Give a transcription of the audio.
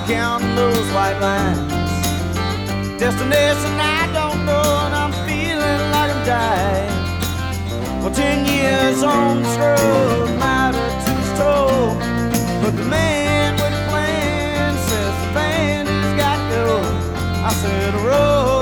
counting those white lines. Destination I don't know, and I'm feeling like I'm dying. Well, 10 years on this road matter to his toe, but the man with the plan says the band has got to go. I said, roll.